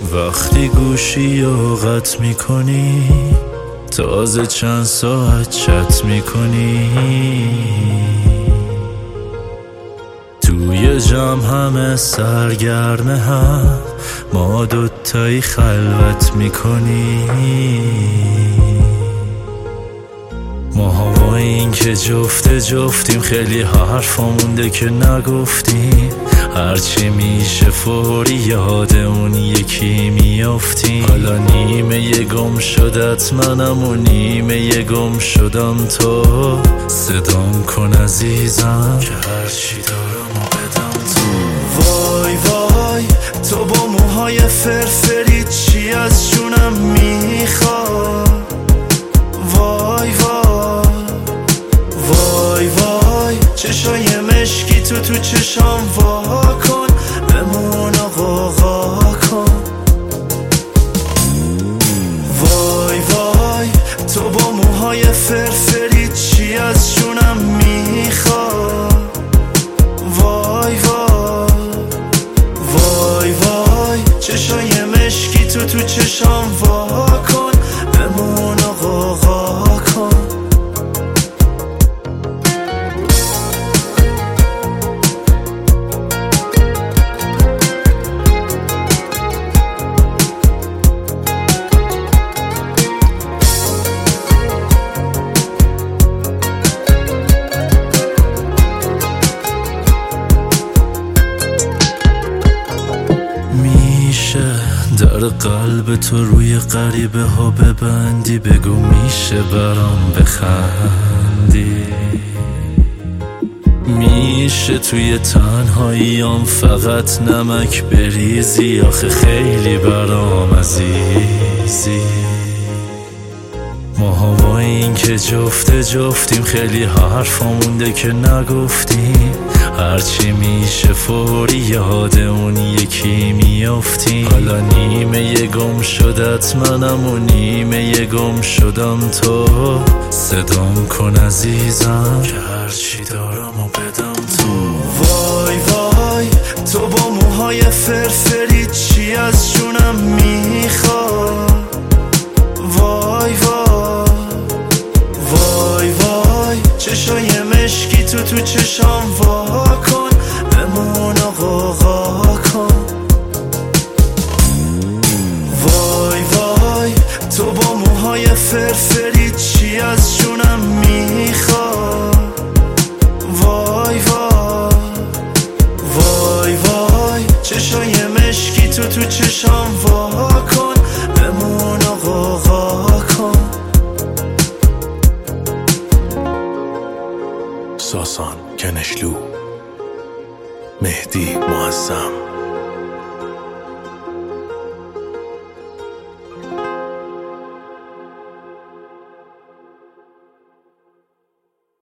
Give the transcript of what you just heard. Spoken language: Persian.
وقتی گوشی رو قطع میکنی، تازه چند ساعت چت میکنی، توی جمع همه سرگرمه هم، ما دوتایی خلوت میکنی. ما با این که جفتیم خیلی حرفا مونده که نگفتیم، هرچی میشه فوری یاد اون یکی میافتیم. حالا نیمه گم شدت منم و نیمه گم شدم تو، صدام کن عزیزم که هرچی دارم و بدم تو. وای وای تو با موهای فرفری چی از جونم میخواد؟ وای وای وای وای چشای مشکی تو چشام وا کن، بمون آقا کن. وای وای تو با موهای فرفری چی از جونم میخواد؟ وای وای وای وای چشای مشکی تو چشام وا کن، بمون آقا کن. در قلب تو روی غریبه ها ببندی، بگو میشه برام بخندی، میشه توی تنهاییام فقط نمک بریزی، آخه خیلی برام عزیزی. ما با این که جفتیم خیلی حرفا مونده که نگفتیم، هرچی میشه فوری یاد اون یکی میافتیم. حالا نیمه گم شدت منم و نیمه گم شدم تو، صدام کن عزیزم که هرچی دارم و بدم تو. وای وای تو با موهای فرفری چی از جونم میخواد؟ وای وای وای وای چشای مشکی تو چشام وا کن، بمون آقا کن. وای وای تو با موهای فرفری چی از جونم میخواد؟ وای وای وای وای چشای مشکی تو چشام وا کن، بمون آقا کن. ساسان کنشلو، مهدی معظم.